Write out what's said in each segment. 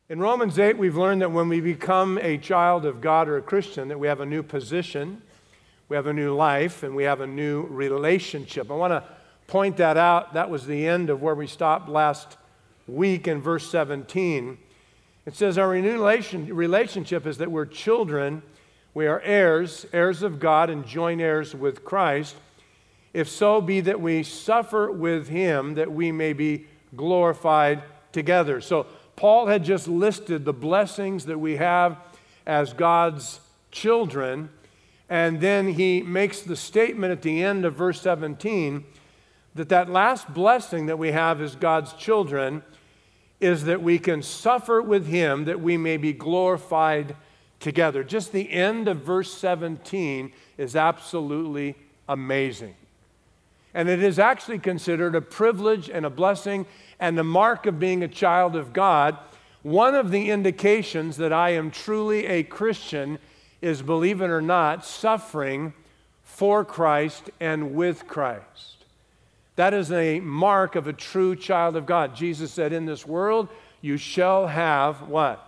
In Romans 8, we've learned that when we become a child of God or a Christian, that we have a new position, we have a new life, and we have a new relationship. I want to point that out. That was the end of where we stopped last week in verse 17. It says our renewed relationship is that we're children, we are heirs, heirs of God and joint heirs with Christ, if so be that we suffer with him, that we may be glorified together. So Paul had just listed the blessings that we have as God's children, and then he makes the statement at the end of verse 17 that last blessing that we have as God's children is that we can suffer with him, that we may be glorified together. Just the end of verse 17 is absolutely amazing. And it is actually considered a privilege and a blessing and the mark of being a child of God. One of the indications that I am truly a Christian is, believe it or not, suffering for Christ and with Christ. That is a mark of a true child of God. Jesus said, in this world you shall have what?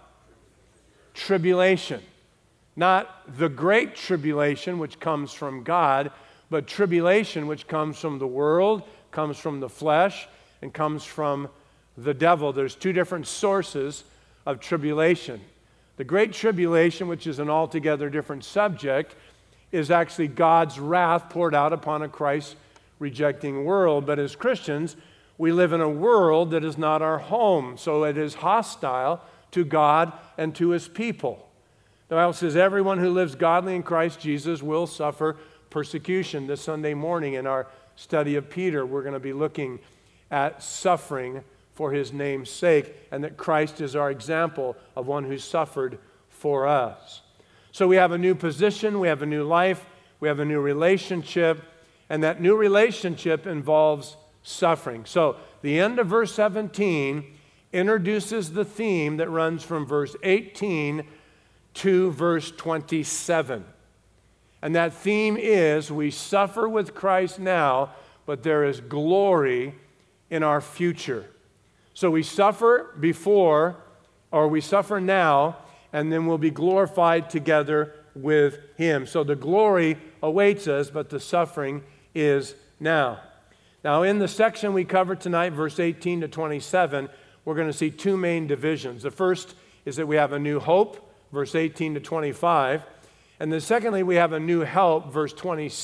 Tribulation. Not the great tribulation which comes from God, but tribulation which comes from the world, comes from the flesh, and comes from the devil. There's two different sources of tribulation. The great tribulation, which is an altogether different subject, is actually God's wrath poured out upon a Christ-rejecting world. But as Christians, we live in a world that is not our home, so it is hostile to God and to his people. The Bible says everyone who lives godly in Christ Jesus will suffer persecution. This Sunday morning in our study of Peter, we're going to be looking at suffering for his name's sake, and that Christ is our example of one who suffered for us. So we have a new position, we have a new life, we have a new relationship, and that new relationship involves suffering. So the end of verse 17 introduces the theme that runs from verse 18 to verse 27. And that theme is we suffer with Christ now, but there is glory in our future. So we suffer before, or we suffer now, and then we'll be glorified together with him. So the glory awaits us, but the suffering is now. Now in the section we covered tonight, verse 18 to 27, we're going to see two main divisions. The first is that we have a new hope, verse 18 to 25. And then secondly, we have a new help, verse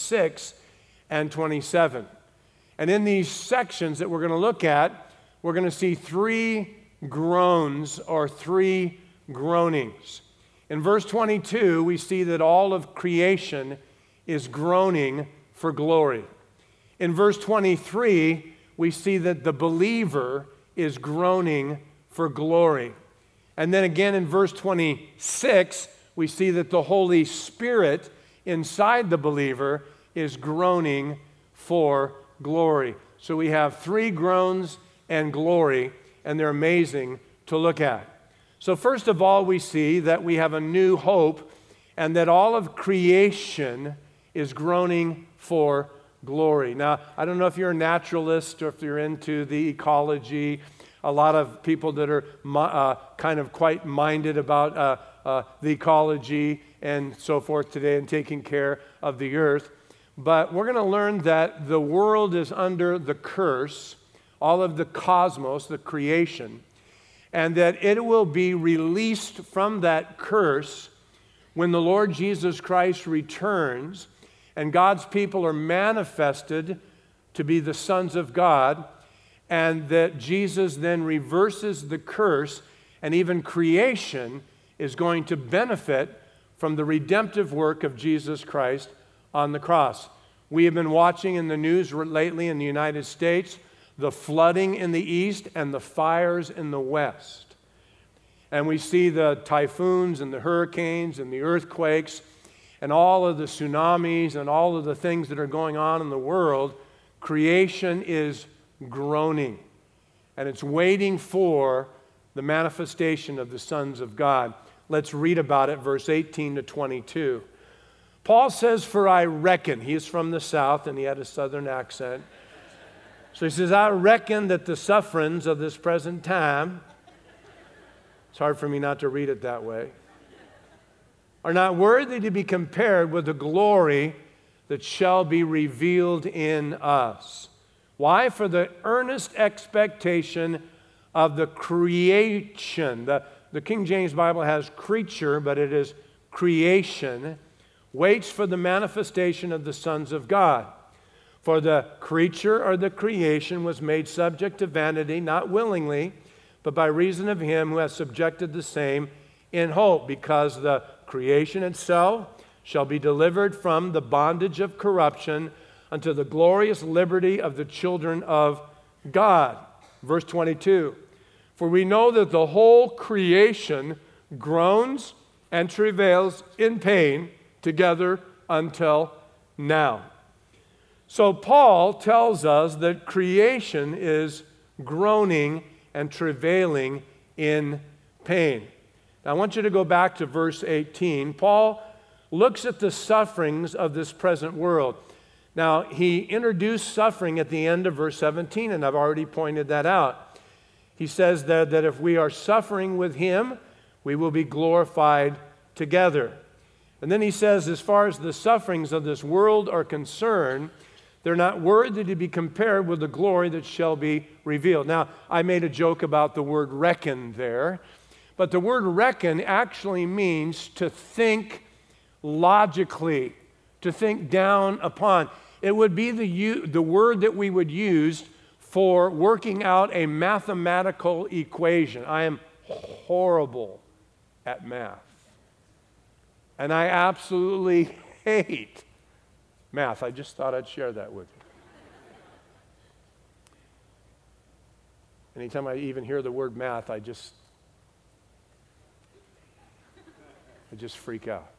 26 and 27. And in these sections that we're going to look at, we're going to see three groans or three groanings. In verse 22, we see that all of creation is groaning for glory. In verse 23, we see that the believer is groaning for glory. And then again in verse 26, we see that the Holy Spirit inside the believer is groaning for glory. So we have three groans and glory, and they're amazing to look at. So first of all, we see that we have a new hope, and that all of creation is groaning for glory. Now, I don't know if you're a naturalist or if you're into the ecology. A lot of people that are kind of quite minded about the ecology and so forth today and taking care of the earth. But we're going to learn that the world is under the curse, all of the cosmos, the creation, and that it will be released from that curse when the Lord Jesus Christ returns and God's people are manifested to be the sons of God, and that Jesus then reverses the curse, and even creation is going to benefit from the redemptive work of Jesus Christ on the cross. We have been watching in the news lately in the United States the flooding in the east and the fires in the west. And we see the typhoons and the hurricanes and the earthquakes and all of the tsunamis and all of the things that are going on in the world. Creation is groaning, and it's waiting for the manifestation of the sons of God. Let's read about it, verse 18 to 22. Paul says, for I reckon, he is from the south and he had a southern accent. So he says, I reckon that the sufferings of this present time It's hard for me not to read it that way. Are not worthy to be compared with the glory that shall be revealed in us. Why? For the earnest expectation of the creation. The King James Bible has creature, but it is creation. Waits for the manifestation of the sons of God. For the creature or the creation was made subject to vanity, not willingly, but by reason of him who has subjected the same in hope, because the creation itself shall be delivered from the bondage of corruption unto the glorious liberty of the children of God. Verse 22, for we know that the whole creation groans and travails in pain together until now. So Paul tells us that creation is groaning and travailing in pain. Now I want you to go back to verse 18. Paul looks at the sufferings of this present world. Now, he introduced suffering at the end of verse 17, and I've already pointed that out. He says that if we are suffering with him, we will be glorified together. And then he says, as far as the sufferings of this world are concerned, they're not worthy to be compared with the glory that shall be revealed. Now, I made a joke about the word reckon there, but the word reckon actually means to think logically, to think down upon. It would be the word that we would use for working out a mathematical equation. I am horrible at math. And I absolutely hate math. I just thought I'd share that with you. Anytime I even hear the word math, I just freak out.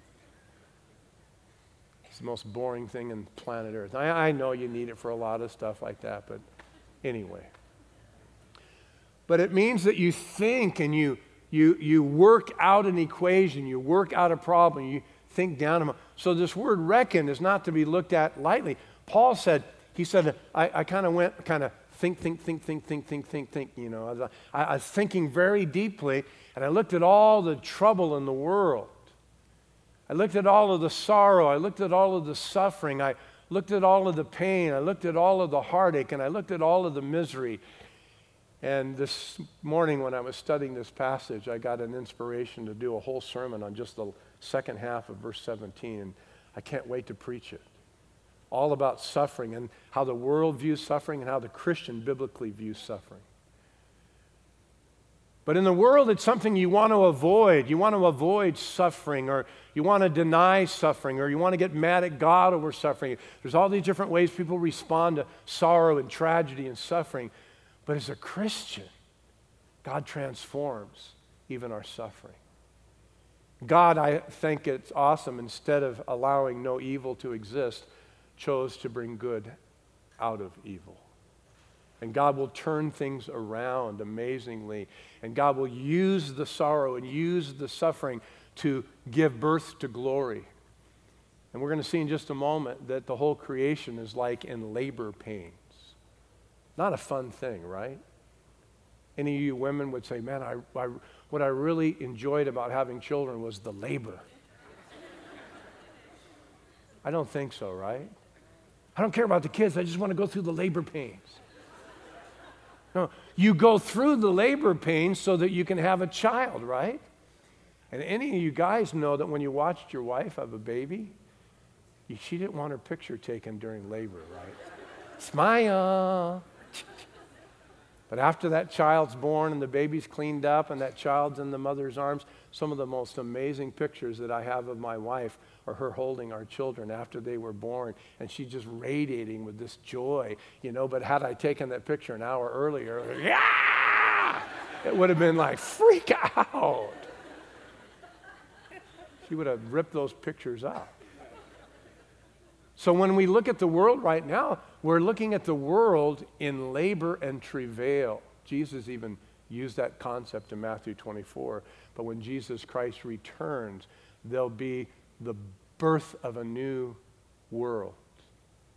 It's the most boring thing in planet Earth. I know you need it for a lot of stuff like that, but anyway. But it means that you think and you work out an equation, you work out a problem, you think down. So this word reckon is not to be looked at lightly. Paul said, I kind of went think, you know. I was thinking very deeply, and I looked at all the trouble in the world. I looked at all of the sorrow. I looked at all of the suffering. I looked at all of the pain. I looked at all of the heartache, and I looked at all of the misery. And this morning when I was studying this passage, I got an inspiration to do a whole sermon on just the second half of verse 17, and I can't wait to preach it. All about suffering and how the world views suffering and how the Christian biblically views suffering. But in the world, it's something you want to avoid. You want to avoid suffering, or you want to deny suffering, or you want to get mad at God over suffering. There's all these different ways people respond to sorrow and tragedy and suffering. But as a Christian, God transforms even our suffering. God, I think it's awesome, instead of allowing no evil to exist, chose to bring good out of evil. And God will turn things around amazingly. And God will use the sorrow and use the suffering to give birth to glory. And we're going to see in just a moment that the whole creation is like in labor pains. Not a fun thing, right? Any of you women would say, man, what I really enjoyed about having children was the labor. I don't think so, right? I don't care about the kids. I just want to go through the labor pains. No, you go through the labor pains so that you can have a child, right? And any of you guys know that when you watched your wife have a baby, she didn't want her picture taken during labor, right? Smile. But after that child's born and the baby's cleaned up and that child's in the mother's arms, some of the most amazing pictures that I have of my wife are her holding our children after they were born, and she's just radiating with this joy, you know. But had I taken that picture an hour earlier, yeah, it would have been like, freak out. She would have ripped those pictures up. So when we look at the world right now, we're looking at the world in labor and travail. Jesus even used that concept in Matthew 24. But when Jesus Christ returns, there'll be the birth of a new world.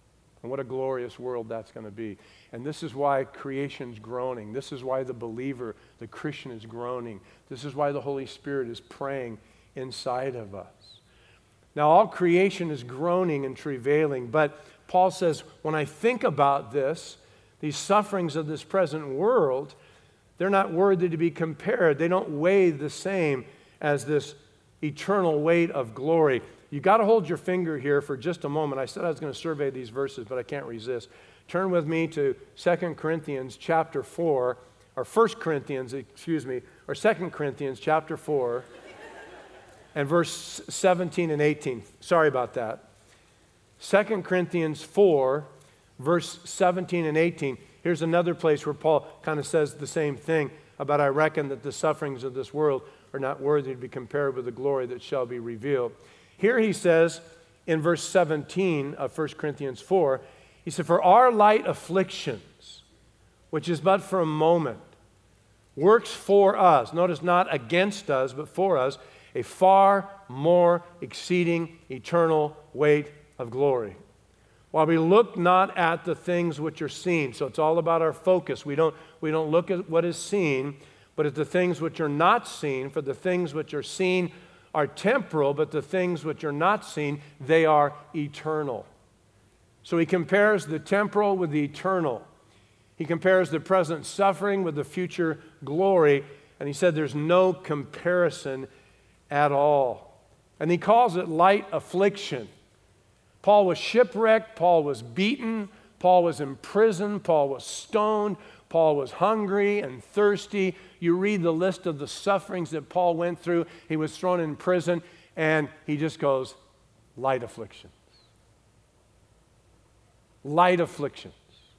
And what a glorious world that's going to be. And this is why creation's groaning. This is why the believer, the Christian, is groaning. This is why the Holy Spirit is praying inside of us. Now, all creation is groaning and travailing, but Paul says, when I think about this, these sufferings of this present world, they're not worthy to be compared. They don't weigh the same as this eternal weight of glory. You got to hold your finger here for just a moment. I said I was going to survey these verses, but I can't resist. Turn with me to 2 Corinthians chapter 4, or 1 Corinthians, or 2 Corinthians chapter 4, and verse 17 and 18. Sorry about that. 2 Corinthians 4, verse 17 and 18. Here's another place where Paul kind of says the same thing about, I reckon that the sufferings of this world are not worthy to be compared with the glory that shall be revealed. Here he says in verse 17 of 1 Corinthians 4, he said, for our light afflictions, which is but for a moment, works for us, notice not against us, but for us, a far more exceeding eternal weight of glory. While we look not at the things which are seen, so it's all about our focus. We don't look at what is seen, but at the things which are not seen. For the things which are seen are temporal, but the things which are not seen, they are eternal. So he compares the temporal with the eternal. He compares the present suffering with the future glory, and he said there's no comparison at all. And he calls it light affliction. Paul was shipwrecked, Paul was beaten, Paul was imprisoned, Paul was stoned, Paul was hungry and thirsty. You read the list of the sufferings that Paul went through. He was thrown in prison, and he just goes, light afflictions. Light afflictions.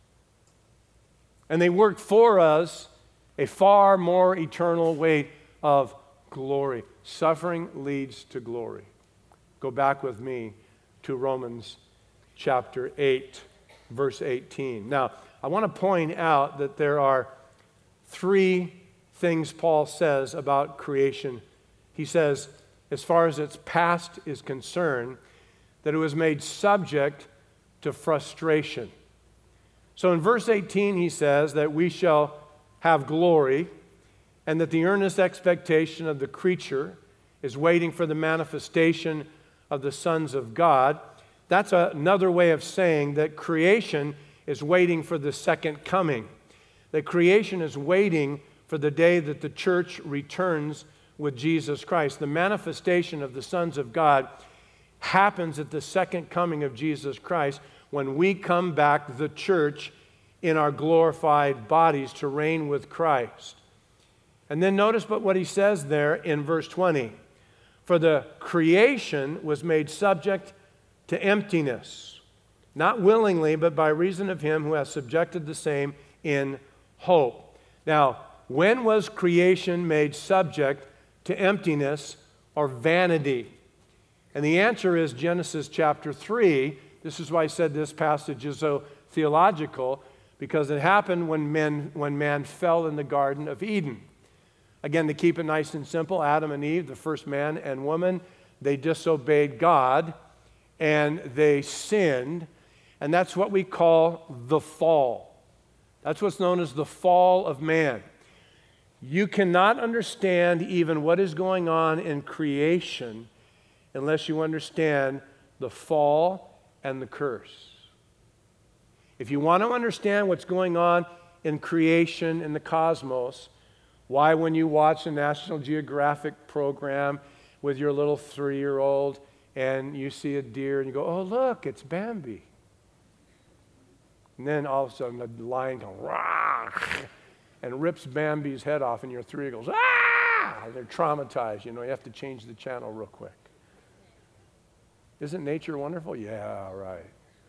And they work for us a far more eternal weight of glory. Suffering leads to glory. Go back with me to Romans chapter 8, verse 18. Now, I want to point out that there are three things Paul says about creation. He says, as far as its past is concerned, that it was made subject to frustration. So in verse 18, he says that we shall have glory, and that the earnest expectation of the creature is waiting for the manifestation of the sons of God. That's another way of saying that creation is waiting for the second coming. That creation is waiting for the day that the church returns with Jesus Christ. The manifestation of the sons of God happens at the second coming of Jesus Christ when we come back, the church, in our glorified bodies to reign with Christ. And then notice what he says there in verse 20. For the creation was made subject to emptiness, not willingly, but by reason of him who has subjected the same in hope. Now, when was creation made subject to emptiness or vanity? And the answer is Genesis chapter 3. This is why I said this passage is so theological, because it happened when man fell in the Garden of Eden. Again, to keep it nice and simple, Adam and Eve, the first man and woman, they disobeyed God and they sinned. And that's what we call the fall. That's what's known as the fall of man. You cannot understand even what is going on in creation unless you understand the fall and the curse. If you want to understand what's going on in creation, in the cosmos, why when you watch a National Geographic program with your little 3-year-old and you see a deer and you go, oh, look, it's Bambi. And then all of a sudden the lion goes, rah, and rips Bambi's head off and your 3-year-old goes, ah! They're traumatized. You have to change the channel real quick. Isn't nature wonderful? Yeah, right.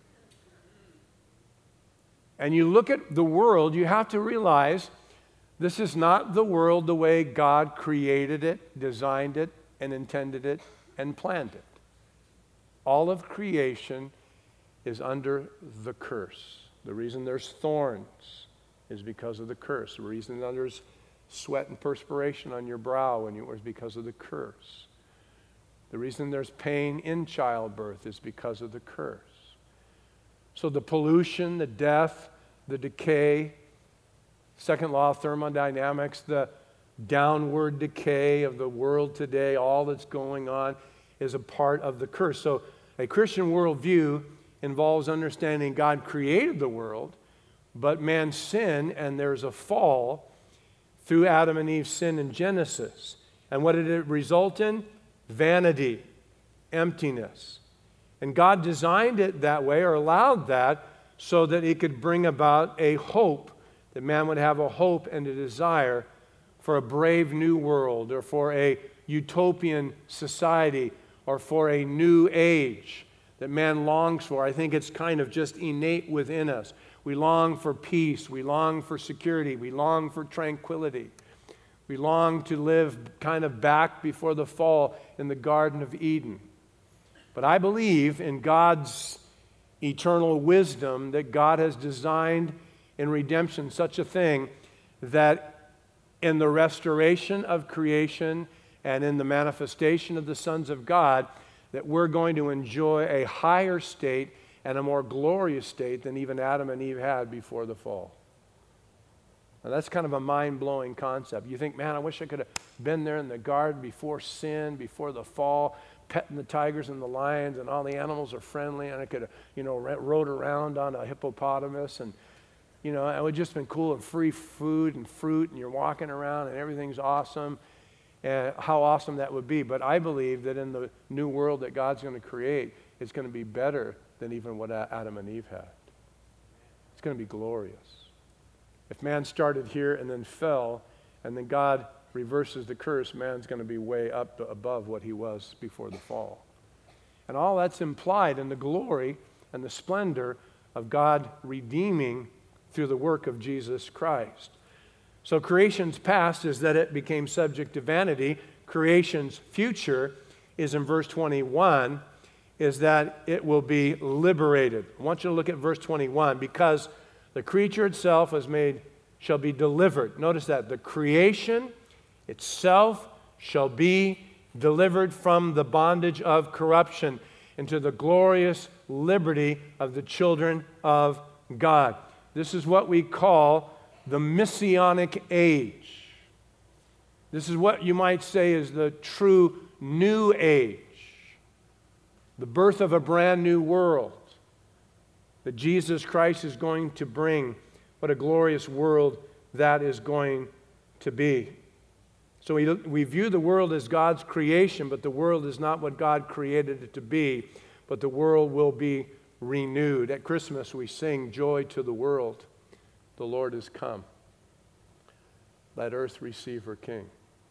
And you look at the world, you have to realize this is not the world the way God created it, designed it, and intended it, and planned it. All of creation is under the curse. The reason there's thorns is because of the curse. The reason there's sweat and perspiration on your brow is because of the curse. The reason there's pain in childbirth is because of the curse. So the pollution, the death, the decay, second law of thermodynamics, the downward decay of the world today, all that's going on is a part of the curse. So a Christian worldview involves understanding God created the world, but man sinned and there's a fall through Adam and Eve's sin in Genesis. And what did it result in? Vanity, emptiness. And God designed it that way, or allowed that, so that it could bring about a hope, that man would have a hope and a desire for a brave new world, or for a utopian society, or for a new age that man longs for. I think it's kind of just innate within us. We long for peace. We long for security. We long for tranquility. We long to live kind of back before the fall in the Garden of Eden. But I believe in God's eternal wisdom that God has designed in redemption such a thing that in the restoration of creation and in the manifestation of the sons of God, that we're going to enjoy a higher state and a more glorious state than even Adam and Eve had before the fall. Now that's kind of a mind-blowing concept. You think, man, I wish I could have been there in the garden before sin, before the fall, petting the tigers and the lions, and all the animals are friendly, and I could have, rode around on a hippopotamus, and, it would just been cool, and free food and fruit, and you're walking around, and everything's awesome, and how awesome that would be. But I believe that in the new world that God's going to create, it's going to be better than even what Adam and Eve had. It's going to be glorious. If man started here and then fell, and then God reverses the curse, man's going to be way up above what he was before the fall. And all that's implied in the glory and the splendor of God redeeming through the work of Jesus Christ. So creation's past is that it became subject to vanity. Creation's future is in verse 21, is that it will be liberated. I want you to look at verse 21. Because the creature itself shall be delivered. Notice that. The creation itself shall be delivered from the bondage of corruption into the glorious liberty of the children of God. This is what we call the Messianic age. This is what you might say is the true new age. The birth of a brand new world that Jesus Christ is going to bring. What a glorious world that is going to be. So we view the world as God's creation, but the world is not what God created it to be, but the world will be renewed. At Christmas we sing, "Joy to the world, the Lord is come. Let earth receive her King."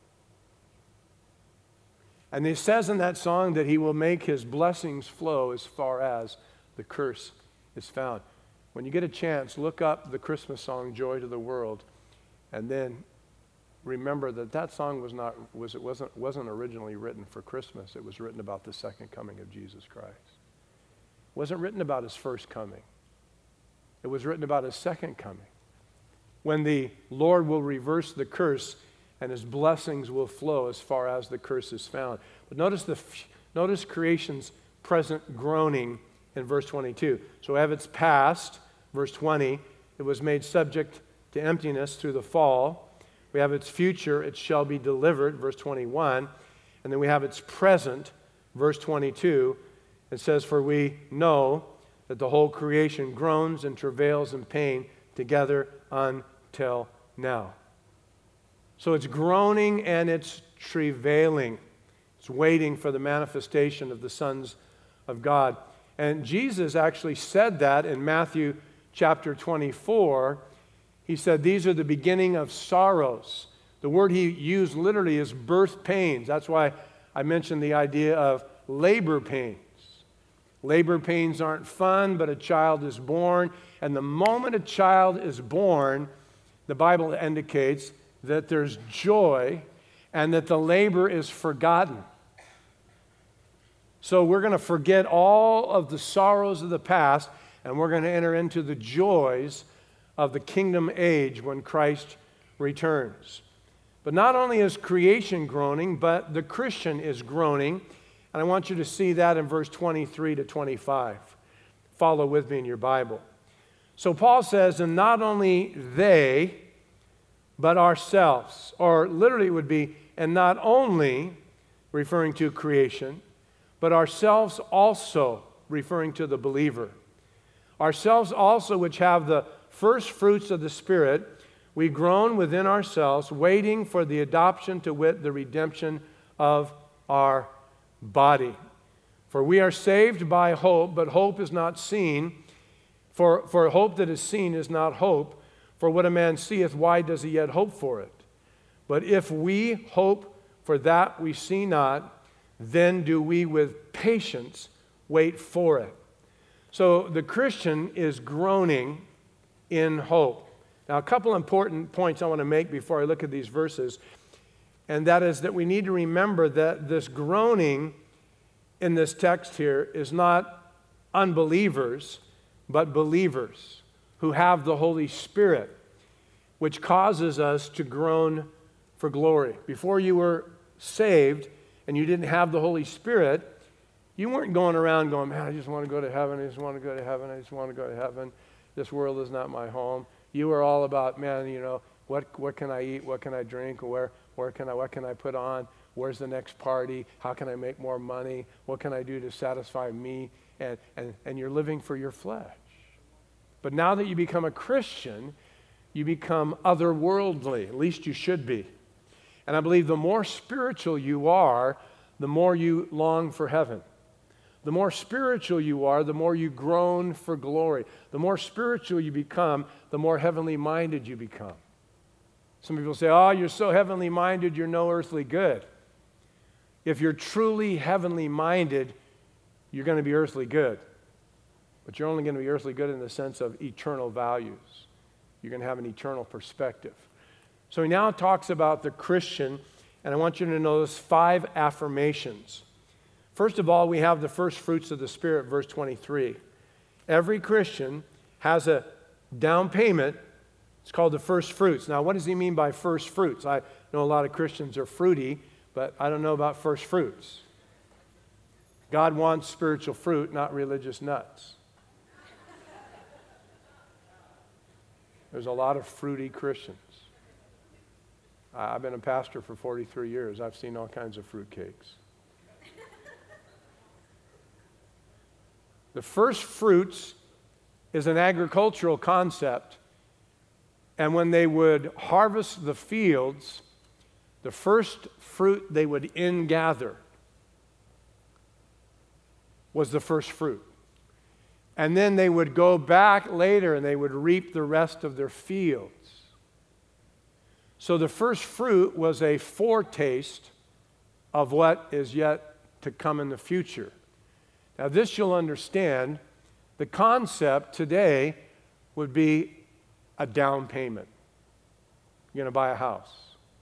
And it says in that song that he will make his blessings flow as far as the curse is found. When you get a chance, look up the Christmas song, "Joy to the World," and then remember that song wasn't originally written for Christmas. It was written about the second coming of Jesus Christ. It wasn't written about his first coming. It was written about his second coming, when the Lord will reverse the curse and his blessings will flow as far as the curse is found. But notice creation's present groaning in verse 22. So we have its past, verse 20. It was made subject to emptiness through the fall. We have its future, it shall be delivered, verse 21. And then we have its present, verse 22. It says, "For we know that the whole creation groans and travails in pain together until now." So it's groaning and it's travailing. It's waiting for the manifestation of the sons of God. And Jesus actually said that in Matthew chapter 24. He said, "These are the beginning of sorrows." The word he used literally is birth pains. That's why I mentioned the idea of labor pains. Labor pains aren't fun, but a child is born. And the moment a child is born, the Bible indicates that there's joy and that the labor is forgotten. So we're going to forget all of the sorrows of the past, and we're going to enter into the joys of the kingdom age when Christ returns. But not only is creation groaning, but the Christian is groaning. And I want you to see that in verse 23 to 25. follow with me in your Bible. So Paul says, and not only they, but ourselves. Or literally it would be, and not only, referring to creation, but ourselves also, referring to the believer. Ourselves also, which have the first fruits of the Spirit, we groan within ourselves, waiting for the adoption, to wit, the redemption of our body. For we are saved by hope, but hope is not seen. For hope that is seen is not hope. For what a man seeth, why does he yet hope for it? But if we hope for that we see not, then do we with patience wait for it. So the Christian is groaning in hope. Now, a couple important points I want to make before I look at these verses, and that is that we need to remember that this groaning in this text here is not unbelievers, but believers who have the Holy Spirit, which causes us to groan for glory. Before you were saved and you didn't have the Holy Spirit, you weren't going around going, man, I just want to go to heaven, I just want to go to heaven, I just want to go to heaven. This world is not my home. You were all about, man, you know, what can I eat, what can I drink, what can I put on, where's the next party, how can I make more money, what can I do to satisfy me, and you're living for your flesh. But now that you become a Christian, you become otherworldly, at least you should be. And I believe the more spiritual you are, the more you long for heaven. The more spiritual you are, the more you groan for glory. The more spiritual you become, the more heavenly minded you become. Some people say, oh, you're so heavenly minded, you're no earthly good. If you're truly heavenly minded, you're going to be earthly good. But you're only going to be earthly good in the sense of eternal values. You're going to have an eternal perspective. So he now talks about the Christian, and I want you to notice 5 affirmations. First of all, we have the first fruits of the Spirit, verse 23. Every Christian has a down payment. It's called the first fruits. Now, what does he mean by first fruits? I know a lot of Christians are fruity, but I don't know about first fruits. God wants spiritual fruit, not religious nuts. There's a lot of fruity Christians. I've been a pastor for 43 years. I've seen all kinds of fruitcakes. The first fruits is an agricultural concept. And when they would harvest the fields, the first fruit they would ingather was the first fruit. And then they would go back later and they would reap the rest of their fields. So the first fruit was a foretaste of what is yet to come in the future. Now this you'll understand, the concept today would be a down payment. You're going to buy a house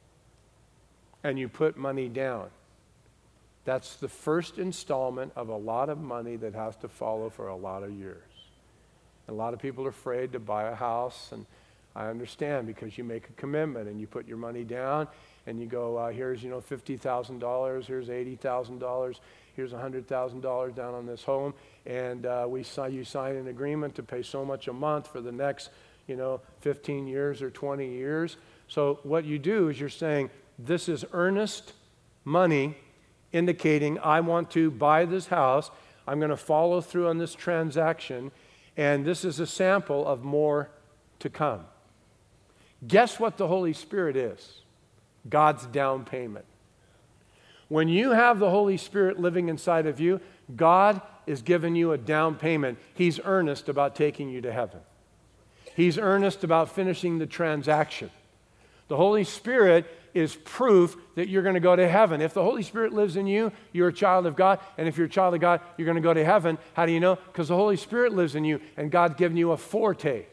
and you put money down. That's the first installment of a lot of money that has to follow for a lot of years. And a lot of people are afraid to buy a house, and I understand, because you make a commitment and you put your money down and you go, here's $50,000, here's $80,000, here's $100,000 down on this home, and you sign an agreement to pay so much a month for the next 15 years or 20 years. So what you do is you're saying, this is earnest money indicating I want to buy this house, I'm going to follow through on this transaction, and this is a sample of more to come. Guess what the Holy Spirit is? God's down payment. When you have the Holy Spirit living inside of you, God is giving you a down payment. He's earnest about taking you to heaven. He's earnest about finishing the transaction. The Holy Spirit is proof that you're going to go to heaven. If the Holy Spirit lives in you, you're a child of God. And if you're a child of God, you're going to go to heaven. How do you know? Because the Holy Spirit lives in you, and God's given you a foretaste.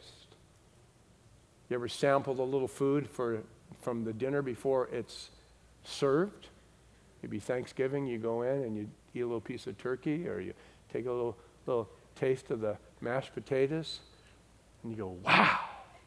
You ever sampled a little food from the dinner before it's served? It'd be Thanksgiving, you go in and you eat a little piece of turkey, or you take a little taste of the mashed potatoes, and you go, wow,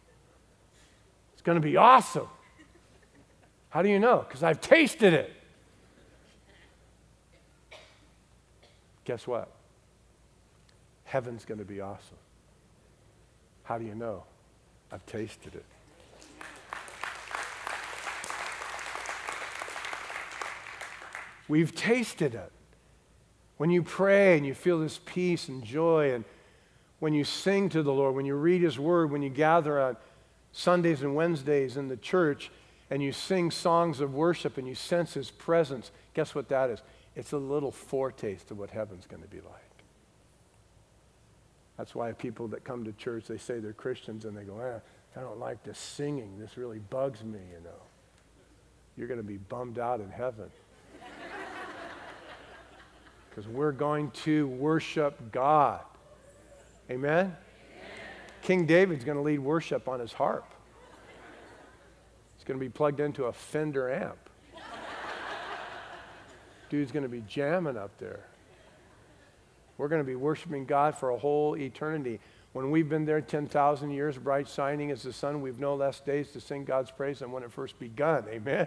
it's going to be awesome. How do you know? Because I've tasted it. Guess what? Heaven's going to be awesome. How do you know? I've tasted it. We've tasted it. When you pray and you feel this peace and joy, and when you sing to the Lord, when you read His Word, when you gather on Sundays and Wednesdays in the church and you sing songs of worship and you sense His presence, guess what that is? It's a little foretaste of what heaven's going to be like. That's why people that come to church, they say they're Christians and they go, I don't like this singing. This really bugs me, you know. You're going to be bummed out in heaven. Because we're going to worship God. Amen? Amen? King David's going to lead worship on his harp. It's going to be plugged into a Fender amp. Dude's going to be jamming up there. We're going to be worshiping God for a whole eternity. When we've been there 10,000 years, bright shining as the sun, we've no less days to sing God's praise than when it first begun. Amen?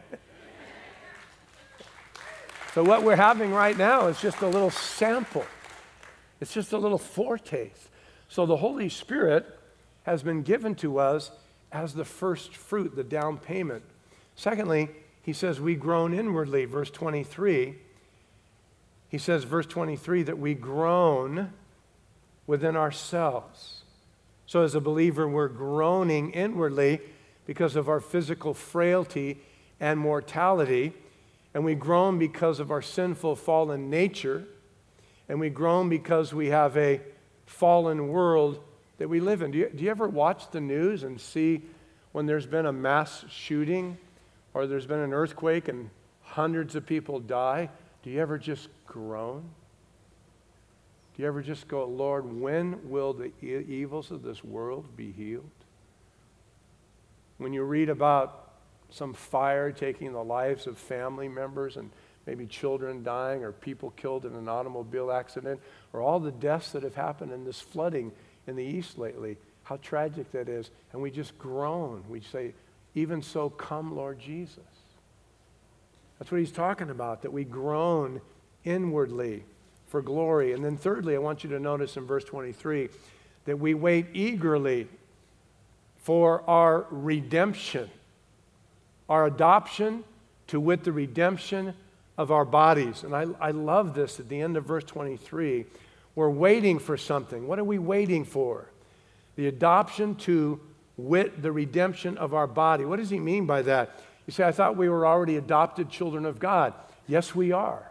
So what we're having right now is just a little sample. It's just a little foretaste. So the Holy Spirit has been given to us as the first fruit, the down payment. Secondly, he says we groan inwardly, verse 23. He says, verse 23, that we groan within ourselves. So as a believer, we're groaning inwardly because of our physical frailty and mortality. And we groan because of our sinful, fallen nature. And we groan because we have a fallen world that we live in. Do you ever watch the news and see when there's been a mass shooting or there's been an earthquake and hundreds of people die? Do you ever just groan? Do you ever just go, Lord, when will the evils of this world be healed? When you read about some fire taking the lives of family members and maybe children dying or people killed in an automobile accident or all the deaths that have happened in this flooding in the East lately, how tragic that is. And we just groan. We say, even so, come, Lord Jesus. That's what he's talking about, that we groan inwardly for glory. And then thirdly, I want you to notice in verse 23 that we wait eagerly for our redemption, our adoption, to wit, the redemption of our bodies. And I love this at the end of verse 23. We're waiting for something. What are we waiting for? The adoption to wit, the redemption of our body. What does he mean by that? You say, I thought we were already adopted children of God. Yes, we are.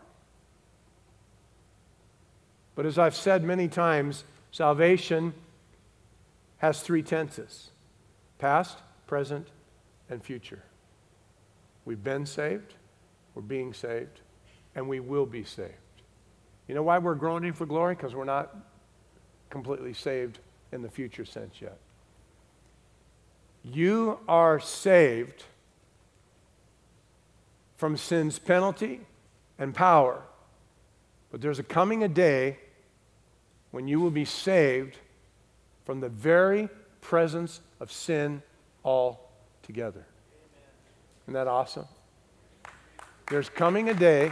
But as I've said many times, salvation has three tenses: past, present, and future. We've been saved, we're being saved, and we will be saved. You know why we're groaning for glory? Because we're not completely saved in the future sense yet. You are saved from sin's penalty and power. But there's coming a day when you will be saved from the very presence of sin altogether. Isn't that awesome? There's coming a day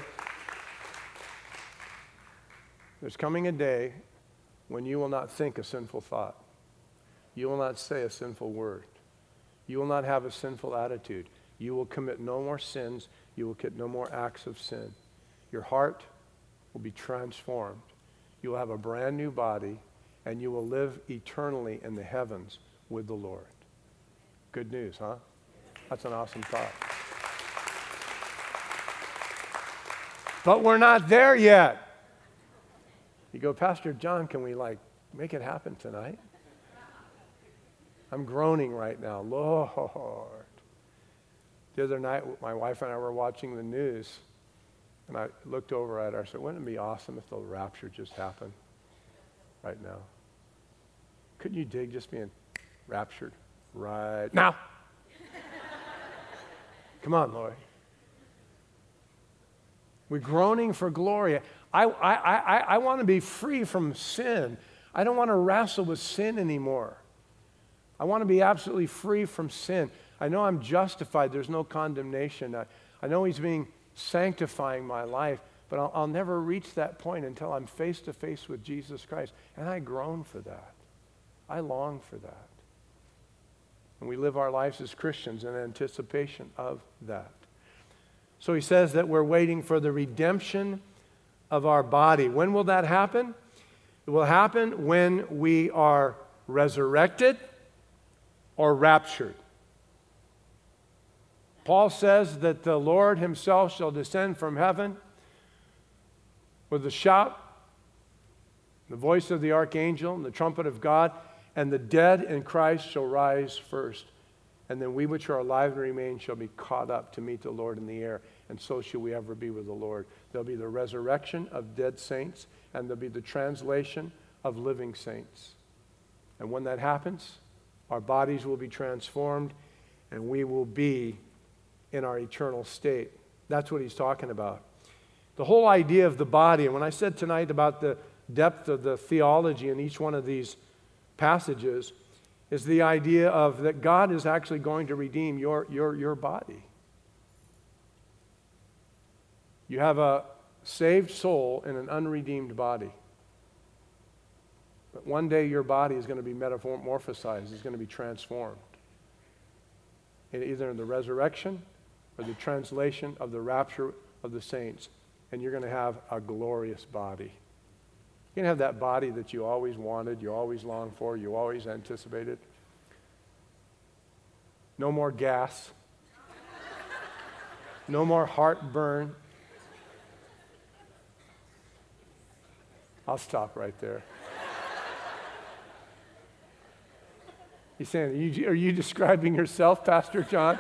when you will not think a sinful thought. You will not say a sinful word. You will not have a sinful attitude. You will commit no more sins. You will commit no more acts of sin. Your heart will be transformed. You will have a brand new body, and you will live eternally in the heavens with the Lord. Good news, huh? That's an awesome thought. But we're not there yet. You go, Pastor John, can we make it happen tonight? I'm groaning right now, Lord. The other night, my wife and I were watching the news, and I looked over at her. I said, wouldn't it be awesome if the rapture just happened right now? Couldn't you dig just being raptured right now? Come on, Lord. We're groaning for glory. I want to be free from sin. I don't want to wrestle with sin anymore. I want to be absolutely free from sin. I know I'm justified. There's no condemnation. I know he's being sanctifying my life, But I'll never reach that point until I'm face to face with Jesus Christ. And I groan for that. I long for that. And we live our lives as Christians in anticipation of that. So he says that we're waiting for the redemption of our body. When will that happen? It will happen when we are resurrected or raptured. Paul says that the Lord himself shall descend from heaven with a shout, the voice of the archangel, and the trumpet of God, and the dead in Christ shall rise first. And then we which are alive and remain shall be caught up to meet the Lord in the air, and so shall we ever be with the Lord. There'll be the resurrection of dead saints, and there'll be the translation of living saints. And when that happens, our bodies will be transformed, and we will be in our eternal state. That's what he's talking about. The whole idea of the body, and when I said tonight about the depth of the theology in each one of these passages, is the idea of that God is actually going to redeem your body. You have a saved soul in an unredeemed body. But one day your body is going to be metamorphosized, it's going to be transformed. Either in the resurrection or the translation of the rapture of the saints. And you're going to have a glorious body. You're going to have that body that you always wanted, you always longed for, you always anticipated. No more gas. No more heartburn. I'll stop right there. He's saying, are you describing yourself, Pastor John?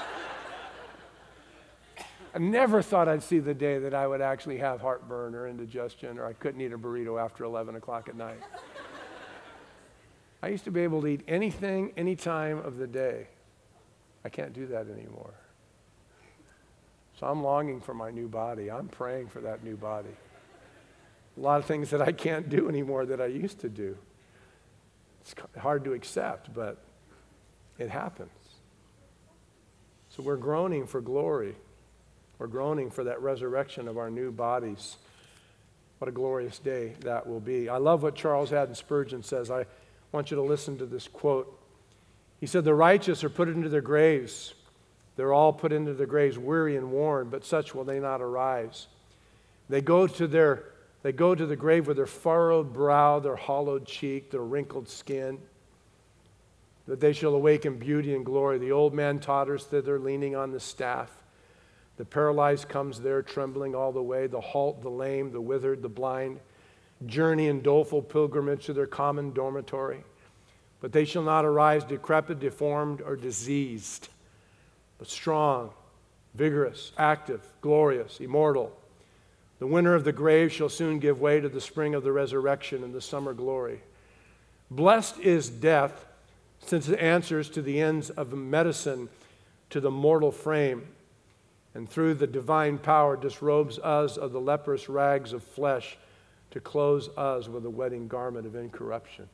I never thought I'd see the day that I would actually have heartburn or indigestion, or I couldn't eat a burrito after 11 o'clock at night. I used to be able to eat anything, any time of the day. I can't do that anymore. So I'm longing for my new body. I'm praying for that new body. A lot of things that I can't do anymore that I used to do. It's hard to accept, but it happens. So we're groaning for glory. We're groaning for that resurrection of our new bodies. What a glorious day that will be. I love what Charles Haddon Spurgeon says. I want you to listen to this quote. He said, "The righteous are put into their graves. They're all put into their graves, weary and worn, but such will they not arise. They go to the grave with their furrowed brow, their hollowed cheek, their wrinkled skin, that they shall awake in beauty and glory. The old man totters thither, leaning on the staff. The paralyzed comes there, trembling all the way. The halt, the lame, the withered, the blind journey in doleful pilgrimage to their common dormitory. But they shall not arise decrepit, deformed, or diseased, but strong, vigorous, active, glorious, immortal. The winter of the grave shall soon give way to the spring of the resurrection and the summer glory. Blessed is death, since it answers to the ends of medicine to the mortal frame, and through the divine power disrobes us of the leprous rags of flesh to clothe us with a wedding garment of incorruption."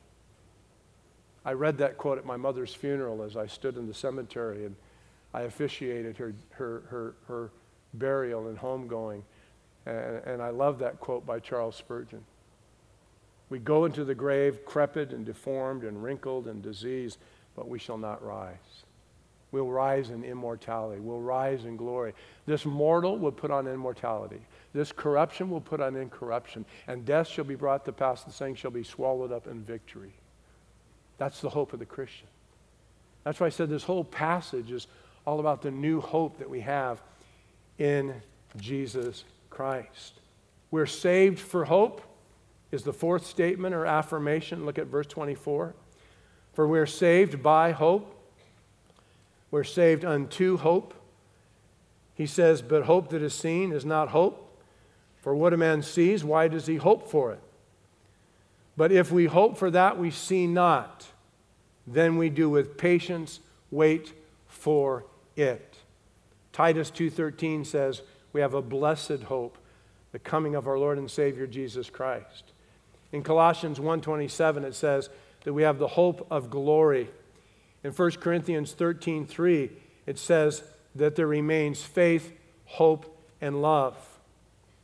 I read that quote at my mother's funeral as I stood in the cemetery, and I officiated her burial and homegoing. And I love that quote by Charles Spurgeon. We go into the grave crepit and deformed and wrinkled and diseased, but we shall not rise. We'll rise in immortality. We'll rise in glory. This mortal will put on immortality. This corruption will put on incorruption. And death shall be brought to pass. The saying shall be swallowed up in victory. That's the hope of the Christian. That's why I said this whole passage is all about the new hope that we have in Jesus Christ. We're saved for hope is the fourth statement or affirmation. Look at verse 24. For we're saved by hope. We're saved unto hope. He says, but hope that is seen is not hope. For what a man sees, why does he hope for it? But if we hope for that we see not, then we do with patience wait for it. Titus 2:13 says, we have a blessed hope, the coming of our Lord and Savior Jesus Christ. In Colossians 1:27 it says that we have the hope of glory. In 1 Corinthians 13:3 it says that there remains faith, hope, and love.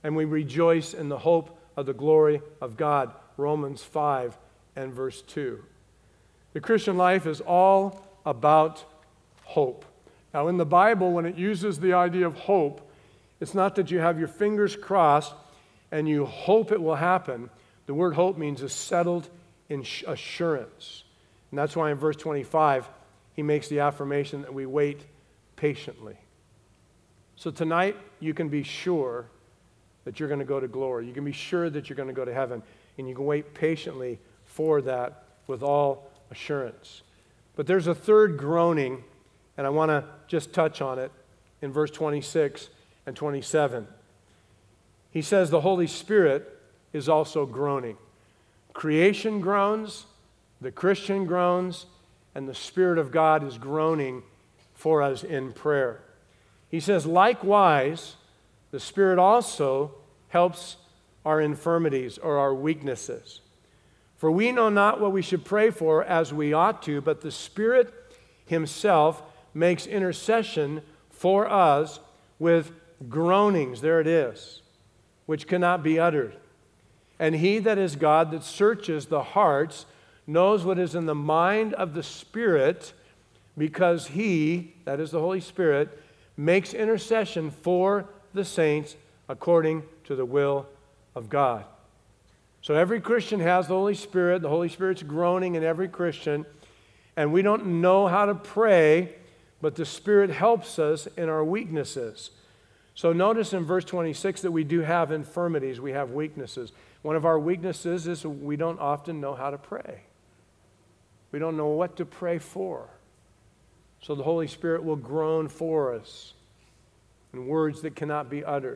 And we rejoice in the hope of the glory of God. Romans 5 and verse 2. The Christian life is all about hope. Now, in the Bible, when it uses the idea of hope, it's not that you have your fingers crossed and you hope it will happen. The word hope means a settled assurance. And that's why in verse 25, he makes the affirmation that we wait patiently. So tonight, you can be sure that you're going to go to glory. You can be sure that you're going to go to heaven. And you can wait patiently for that with all assurance. But there's a third groaning, and I want to just touch on it in verse 26 and 27. He says the Holy Spirit is also groaning. Creation groans, the Christian groans, and the Spirit of God is groaning for us in prayer. He says, likewise, the Spirit also helps our infirmities or our weaknesses. For we know not what we should pray for as we ought to, but the Spirit Himself makes intercession for us with groanings, there it is, which cannot be uttered. And He that is God that searches the hearts knows what is in the mind of the Spirit, because He, that is the Holy Spirit, makes intercession for the saints according to the will of God. So every Christian has the Holy Spirit. The Holy Spirit's groaning in every Christian. And we don't know how to pray, but the Spirit helps us in our weaknesses. So notice in verse 26 that we do have infirmities. We have weaknesses. One of our weaknesses is we don't often know how to pray. We don't know what to pray for. So the Holy Spirit will groan for us in words that cannot be uttered.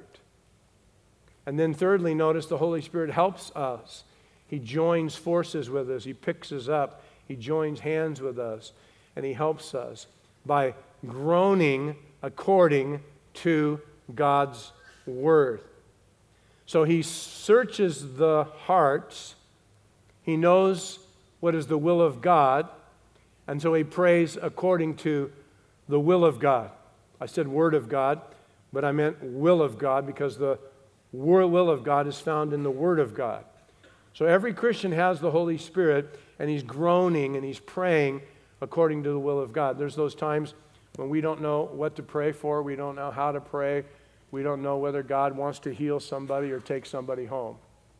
And then thirdly, notice the Holy Spirit helps us. He joins forces with us. He picks us up. He joins hands with us. And He helps us by groaning according to God's Word. So He searches the hearts. He knows what is the will of God. And so He prays according to the will of God. I said Word of God, but I meant will of God, because the will of God is found in the Word of God. So every Christian has the Holy Spirit, and he's groaning and he's praying according to the will of God. There's those times when we don't know what to pray for, we don't know how to pray, we don't know whether God wants to heal somebody or take somebody home.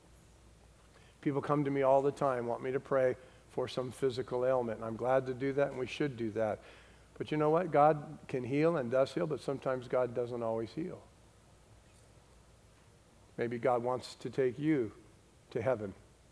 People come to me all the time, want me to pray for some physical ailment, and I'm glad to do that, and we should do that. But you know what? God can heal and does heal, but sometimes God doesn't always heal. Maybe God wants to take you to heaven,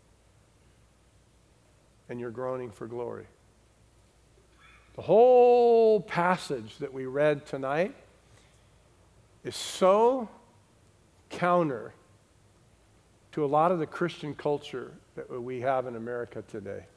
and you're groaning for glory. The whole passage that we read tonight is so counter to a lot of the Christian culture that we have in America today.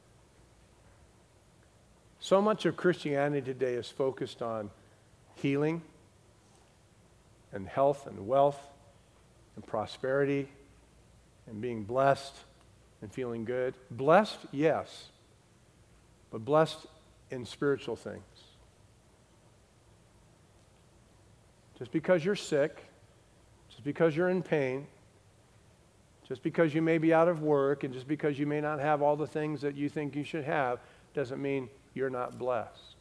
So much of Christianity today is focused on healing and health and wealth and prosperity and being blessed and feeling good. Blessed, yes, but blessed in spiritual things. Just because you're sick, just because you're in pain, just because you may be out of work, and just because you may not have all the things that you think you should have, doesn't mean you're not blessed.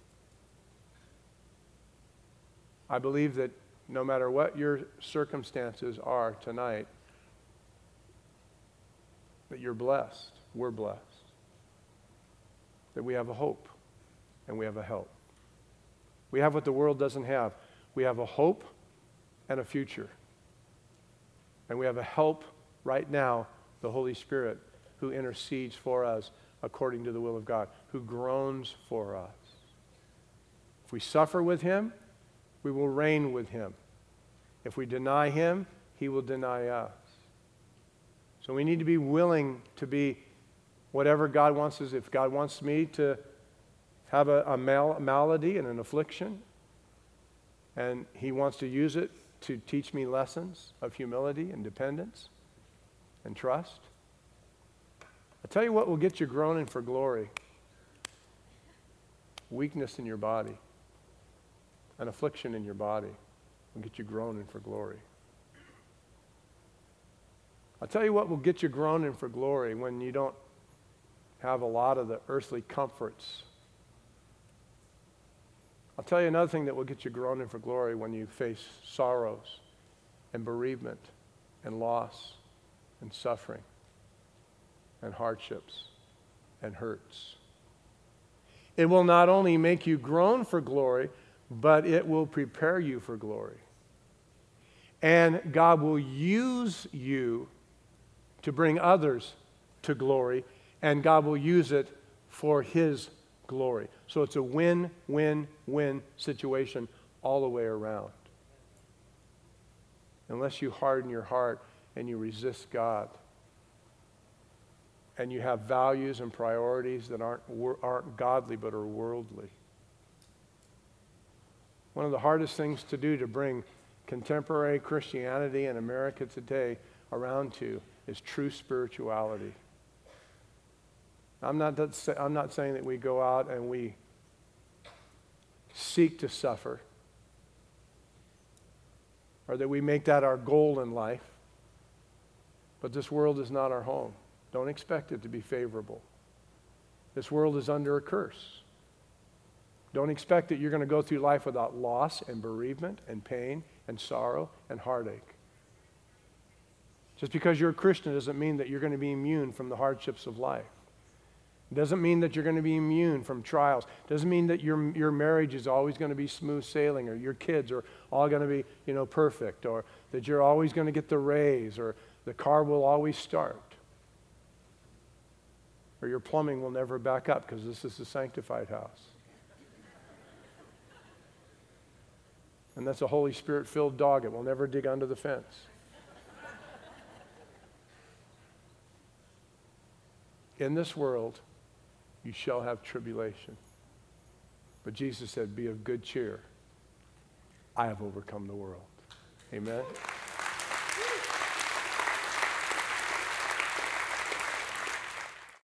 I believe that no matter what your circumstances are tonight, that you're blessed, we're blessed, that we have a hope and we have a help. We have what the world doesn't have. We have a hope and a future. And we have a help right now, the Holy Spirit, who intercedes for us according to the will of God, who groans for us. If we suffer with Him, we will reign with Him. If we deny Him, He will deny us. So we need to be willing to be whatever God wants us. If God wants me to have a malady and an affliction, and He wants to use it to teach me lessons of humility and dependence and trust, I'll tell you what will get you groaning for glory. Weakness in your body, an affliction in your body will get you groaning for glory. I'll tell you what will get you groaning for glory when you don't have a lot of the earthly comforts. I'll tell you another thing that will get you groaning for glory when you face sorrows and bereavement and loss and suffering and hardships and hurts. It will not only make you groan for glory, but it will prepare you for glory. And God will use you to bring others to glory, and God will use it for His glory. So it's a win-win-win situation all the way around. Unless you harden your heart and you resist God, and you have values and priorities that aren't godly but are worldly. One of the hardest things to do to bring contemporary Christianity in America today around to is true spirituality. I'm not saying that we go out and we seek to suffer, or that we make that our goal in life. But this world is not our home. Don't expect it to be favorable. This world is under a curse. Don't expect that you're going to go through life without loss and bereavement and pain and sorrow and heartache. Just because you're a Christian doesn't mean that you're going to be immune from the hardships of life. It doesn't mean that you're going to be immune from trials. It doesn't mean that your marriage is always going to be smooth sailing, or your kids are all going to be, perfect, or that you're always going to get the raise, or the car will always start, or your plumbing will never back up because this is a sanctified house. And that's a Holy Spirit-filled dog. It will never dig under the fence. In this world, you shall have tribulation. But Jesus said, be of good cheer. I have overcome the world. Amen.